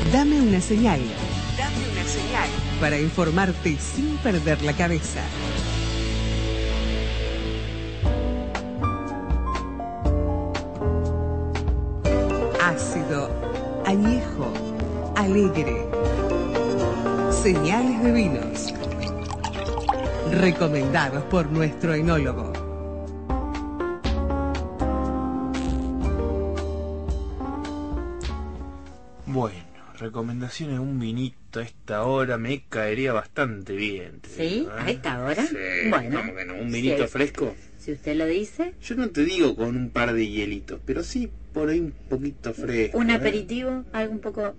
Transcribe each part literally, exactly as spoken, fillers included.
Dame una señal. Dame una señal. Para informarte sin perder la cabeza. Ácido, añejo, alegre. Señales de vinos. Recomendados por nuestro enólogo. Bueno, recomendaciones de un vinito a esta hora me caería bastante bien. ¿Sí? Digo, ¿eh? ¿A esta hora? Sí, Bueno, ¿cómo que no? ¿Un vinito sí. fresco? Si usted lo dice. Yo no te digo con un par de hielitos, pero sí por ahí un poquito fresco. Un ¿eh? aperitivo, algo un poco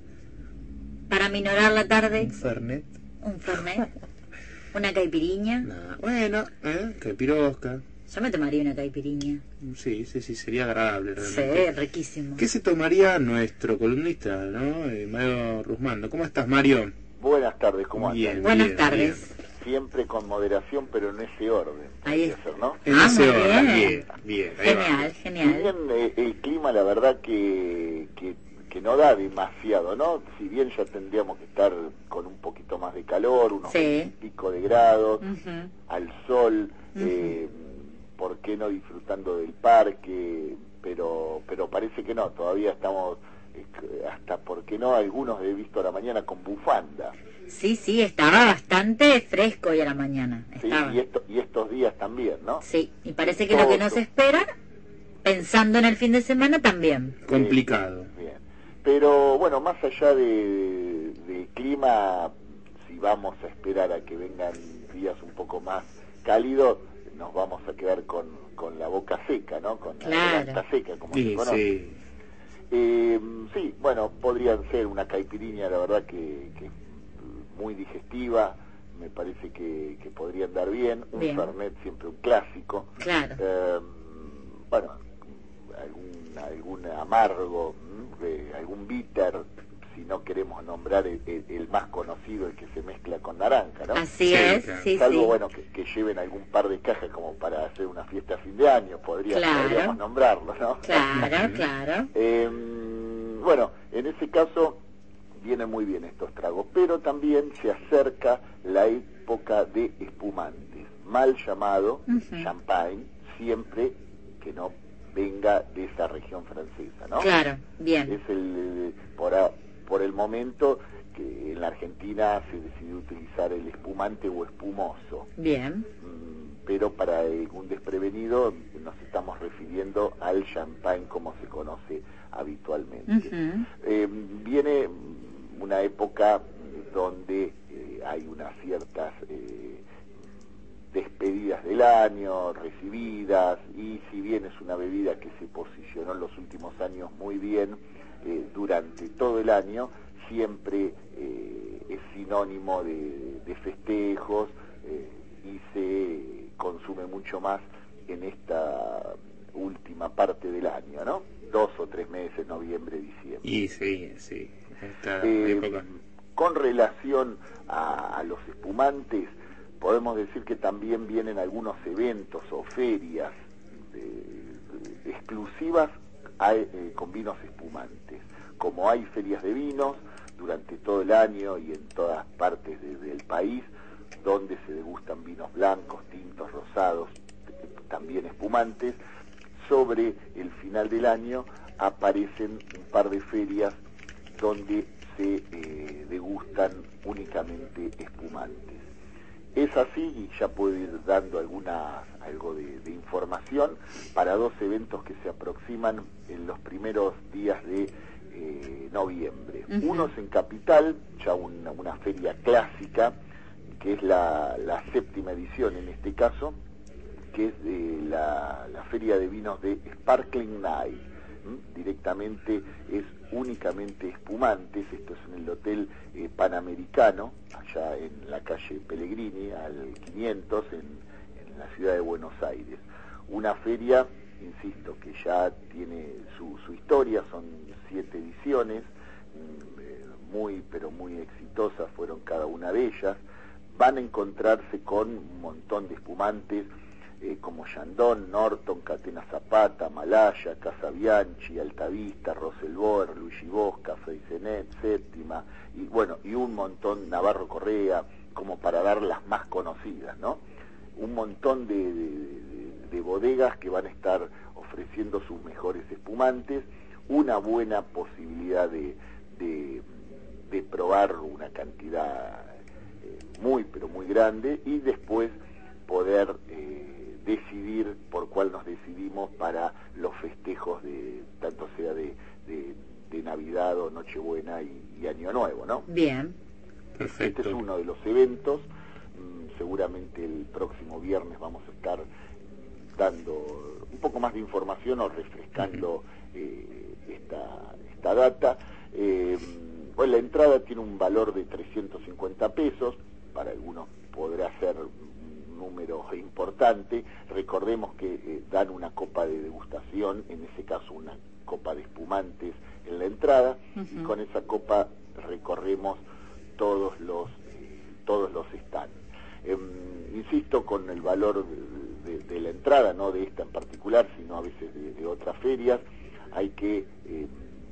para minorar la tarde. Un fernet. Un fernet. Una caipiriña. Nah, bueno, ¿eh? Caipirosca. Yo me tomaría una caipiriña. Sí, sí, sí, sería agradable realmente. Sí, riquísimo. ¿Qué se tomaría nuestro columnista, no? Eh, Mario Rusmando. ¿Cómo estás, Mario? Buenas tardes, ¿cómo Bien, andan? Buenas bien, tardes. bien. Siempre con moderación, pero en ese orden. Ahí Hay que es. hacer, ¿no? En Ah, ese muy orden, bien. bien, bien. ahí va. Genial, Si genial. bien eh, el clima, la verdad que, que, que no da demasiado, ¿no? Si bien ya tendríamos que estar con un poquito más de calor, unos Sí. y pico de grados, Ujú. al sol, Ujú. eh, ¿por qué no disfrutando del parque? Pero, pero parece que no, todavía estamos, eh, hasta, ¿por qué no? Algunos he visto a la mañana con bufanda. Sí, sí, estaba bastante fresco hoy a la mañana. Sí, Estaba. y, esto, y estos días también, ¿no? Sí, y parece que lo que nos espera, pensando en el fin de semana, también. Complicado. Bien. Pero bueno, más allá de, de clima, si vamos a esperar a que vengan días un poco más cálidos, nos vamos a quedar con, con la boca seca, ¿no? Con Claro. la garganta seca, como se Sí, conoce. sí. Eh, sí, bueno, podrían ser una caipiriña, la verdad que, que muy digestiva, me parece que, que podría andar bien, un Bien. fernet siempre un clásico. Claro. Eh, bueno, algún, algún amargo, eh, algún bitter, si no queremos nombrar el, el, el más conocido, el que se mezcla con naranja, ¿no? Así Sí, es, claro. sí, Salvo, sí. bueno, que, que lleven algún par de cajas como para hacer una fiesta a fin de año, podría, Claro. podríamos nombrarlo, ¿no? Claro, claro. Eh, bueno, en ese caso vienen muy bien estos tragos, pero también se acerca la época de espumantes, mal llamado Ujú. champagne, siempre que no venga de esa región francesa, ¿no? Claro, bien. Es el, por, a- por el momento que en la Argentina se decidió utilizar el espumante o espumoso. Bien. Mm, pero para algún desprevenido nos estamos refiriendo al champagne como se conoce habitualmente. Ujú. Eh, viene una época donde eh, hay unas ciertas eh, despedidas del año, recibidas, y si bien es una bebida que se posicionó en los últimos años muy bien, eh, durante todo el año siempre eh, es sinónimo de, de festejos, eh, y se consume mucho más en esta última parte del año, ¿no? Dos o tres meses, noviembre, diciembre. Y sí, sí. Esta Eh, época. con relación a, a los espumantes, podemos decir que también vienen algunos eventos o ferias eh, exclusivas a, eh, con vinos espumantes. Como hay ferias de vinos durante todo el año y en todas partes de, del país, donde se degustan vinos blancos, tintos, rosados, también espumantes, sobre el final del año aparecen un par de ferias donde se eh, degustan únicamente espumantes. Es así, y ya puedo ir dando alguna, algo de, de información, para dos eventos que se aproximan en los primeros días de eh, noviembre. Uh-huh. Uno es en Capital, ya una, una feria clásica, que es la, la séptima edición en este caso, que es de la, la feria de vinos de Sparkling Night. ¿Mm? Directamente es únicamente espumantes. Esto es en el Hotel eh, Panamericano, allá en la calle Pellegrini, al quinientos, en, en la ciudad de Buenos Aires. Una feria, insisto, que ya tiene su, su historia, son siete ediciones, mm, eh, muy, pero muy exitosas fueron cada una de ellas. Van a encontrarse con un montón de espumantes, Eh, como Chandon, Norton, Catena Zapata, Malaya, Casa Bianchi, Altavista, Roselboer, Luigi Bosca, Freixenet, Séptima, montón, Navarro Correa, como para dar las más conocidas, ¿no? Un montón de, de, de, de bodegas que van a estar ofreciendo sus mejores espumantes, una buena posibilidad de, de, de probar una cantidad eh, muy, pero muy grande, y después poder eh, decidir por cuál nos decidimos para los festejos, de tanto sea de, de, de Navidad o Nochebuena y, y Año Nuevo, ¿no? Bien. Perfecto. Este es uno de los eventos. Mm, seguramente el próximo viernes vamos a estar dando un poco más de información o refrescando eh, esta, esta data. Eh, bueno, la entrada tiene un valor de trescientos cincuenta pesos, para algunos podrá ser un número importante. Recordemos que eh, dan una copa de degustación, en ese caso una copa de espumantes en la entrada, uh-huh. y con esa copa recorremos todos los eh, todos los stands. Eh, insisto, con el valor de, de, de la entrada, no de esta en particular, sino a veces de, de otras ferias, hay que eh,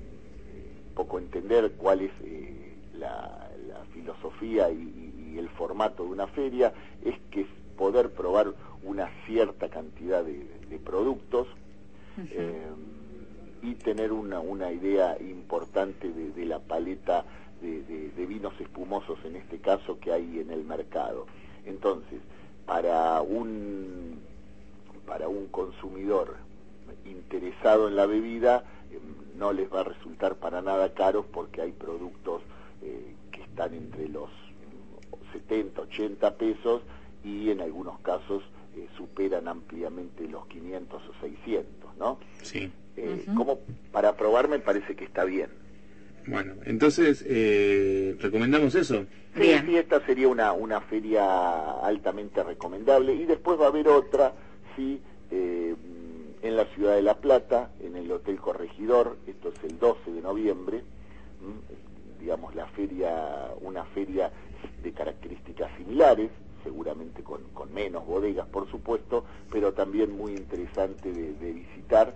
poco entender cuál es eh, la, la filosofía y, y, y el formato de una feria, es que es poder probar una cierta cantidad de, de productos, uh-huh. eh, y tener una, una idea importante de, de la paleta De, de, de vinos espumosos, en este caso, que hay en el mercado. Entonces, para un para un consumidor interesado en la bebida, eh, no les va a resultar para nada caros, porque hay productos eh, que están entre los setenta, ochenta pesos, y en algunos casos eh, superan ampliamente los quinientos o seiscientos, ¿no? Sí. Eh, uh-huh. Como para probar me parece que está bien. Bueno, entonces, eh, ¿recomendamos eso? Sí, sí, esta sería una, una feria altamente recomendable. Y después va a haber otra, sí, eh, en la ciudad de La Plata, en el Hotel Corregidor. Esto es el doce de noviembre. ¿Mm? Digamos, la feria, una feria de características similares, seguramente con, con menos bodegas, por supuesto, pero también muy interesante de, de visitar,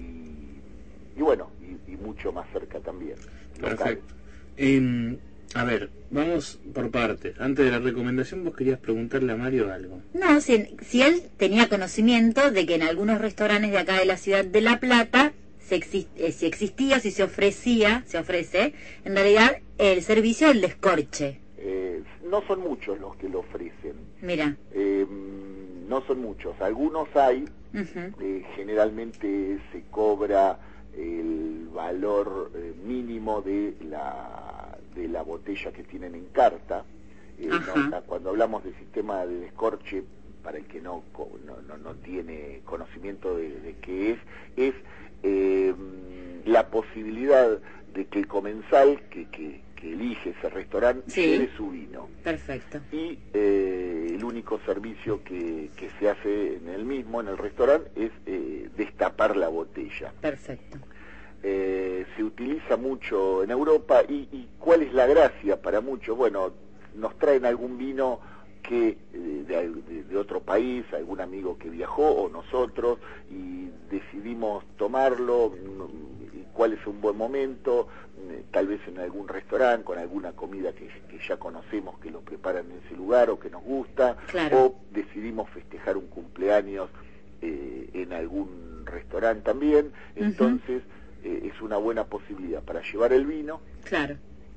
y, y bueno, y, y mucho más cerca también. Perfecto. Eh, a ver, vamos por partes. Antes de la recomendación, vos querías preguntarle a Mario algo. No, si, si él tenía conocimiento de que en algunos restaurantes de acá de la ciudad de La Plata, se exist, eh, si existía, si se ofrecía, se ofrece, en realidad, el servicio del descorche. Eh, no son muchos los que lo ofrecen. Mira. Eh, no son muchos. Algunos hay. Uh-huh. Eh, generalmente se cobra el valor eh, mínimo de la de la botella que tienen en carta. Eh, no, cuando hablamos de sistema de descorche, para el que no no, no, no tiene conocimiento de, de qué es, es eh, la posibilidad de que el comensal que, que, que elige ese restaurante sí. lleve su vino. Perfecto. Y eh, el único servicio que, que se hace en el mismo, en el restaurante, es eh, destapar la botella. Perfecto. Eh, se utiliza mucho en Europa, y, y ¿cuál es la gracia para muchos? Bueno, nos traen algún vino que eh, de, de, de otro país, algún amigo que viajó o nosotros, y decidimos tomarlo, y cuál es un buen momento, eh, tal vez en algún restaurante con alguna comida que, que ya conocemos, que lo preparan en ese lugar o que nos gusta, claro. O decidimos festejar un cumpleaños eh, en algún restaurante también. Entonces uh-huh. eh, es una buena posibilidad para llevar el vino, claro.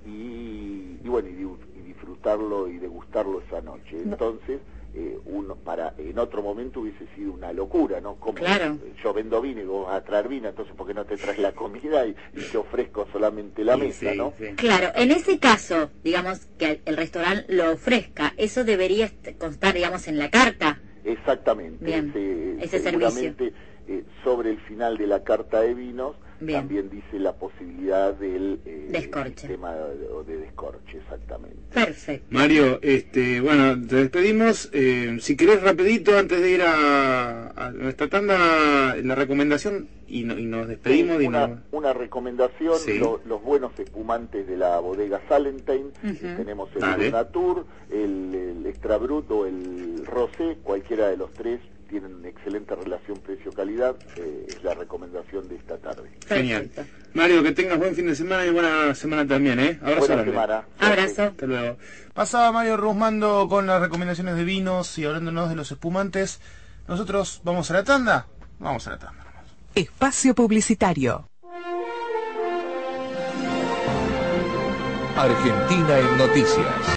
y, y bueno, y, y disfrutarlo y degustarlo esa noche. Entonces, eh, uno para en otro momento hubiese sido una locura, ¿no? Como claro. yo vendo vino y vos vas a traer vino, entonces ¿por qué no te traes la comida y, y te ofrezco solamente la sí, mesa, sí, ¿no? Sí. Claro, en ese caso, digamos, que el restaurante lo ofrezca, eso debería constar, digamos, en la carta. Exactamente. Bien. Ese, ese seguramente, servicio. Eh, sobre el final de la carta de vinos, bien. También dice la posibilidad del eh, descorche. sistema de, de descorche, exactamente. Perfecto. Mario, este, bueno, te despedimos. Eh, si querés rapidito, antes de ir a, a nuestra tanda, la recomendación, y, no, y nos despedimos. Sí, y una, no... una recomendación, sí. lo, los buenos espumantes de la bodega Salentine. Uh-huh. Tenemos el Natur, el, el Extra Brut o el Rosé, cualquiera de los tres tienen una excelente relación precio-calidad, eh, es la recomendación de esta tarde. Genial. Mario, que tengas buen fin de semana y buena semana también, ¿eh? Abrazo. Buena semana. Abrazo. Hasta luego. Pasaba Mario Rusmando con las recomendaciones de vinos y hablándonos de los espumantes. Nosotros vamos a la tanda. Vamos a la tanda. Espacio publicitario. Argentina en Noticias.